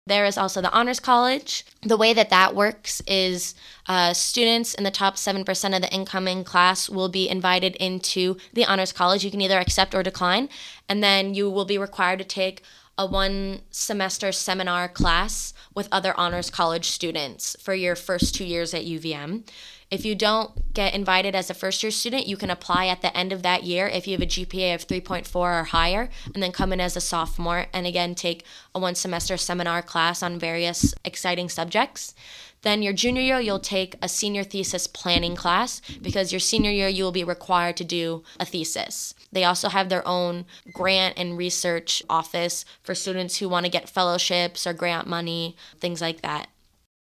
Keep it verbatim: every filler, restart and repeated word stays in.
There is also the Honors College. The way that that works is uh, students in the top seven percent of the incoming class will be invited into the Honors College. You can either accept or decline, and then you will be required to take a one semester seminar class with other Honors College students for your first two years at U V M. If you don't get invited as a first year student, you can apply at the end of that year if you have a G P A of three point four or higher, and then come in as a sophomore and again take a one semester seminar class on various exciting subjects. Then your junior year, you'll take a senior thesis planning class, because your senior year, you will be required to do a thesis. They also have their own grant and research office for students who want to get fellowships or grant money, things like that.